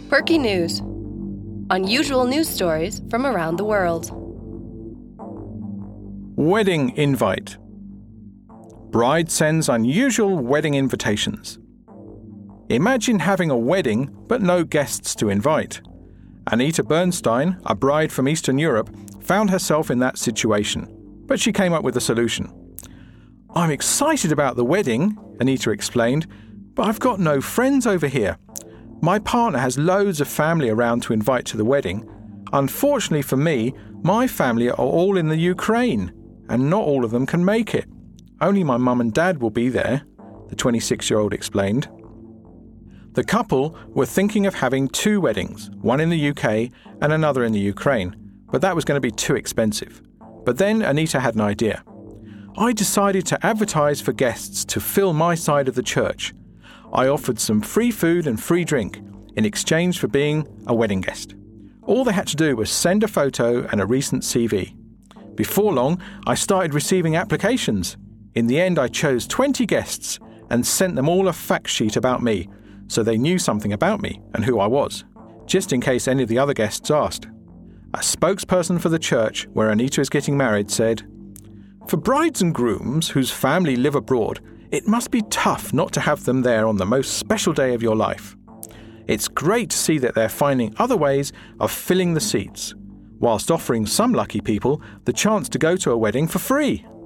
Perky News. Unusual news stories from around the world. Wedding invite. Bride sends unusual wedding invitations. Imagine having a wedding but no guests to invite. Anita Bernstein, a bride from Eastern Europe, found herself in that situation, but she came up with a solution. "I'm excited about the wedding," Anita explained, "but I've got no friends over here. My partner has loads of family around to invite to the wedding. Unfortunately for me, my family are all in the Ukraine, and not all of them can make it. Only my mum and dad will be there," the 26-year-old explained. The couple were thinking of having two weddings, one in the UK and another in the Ukraine, but that was going to be too expensive. But then Anita had an idea. "I decided to advertise for guests to fill my side of the church. I offered some free food and free drink in exchange for being a wedding guest. All they had to do was send a photo and a recent CV. Before long, I started receiving applications. In the end, I chose 20 guests and sent them all a fact sheet about me, so they knew something about me and who I was, just in case any of the other guests asked." A spokesperson for the church where Anita is getting married said, "For brides and grooms whose family live abroad, it must be tough not to have them there on the most special day of your life. It's great to see that they're finding other ways of filling the seats, whilst offering some lucky people the chance to go to a wedding for free."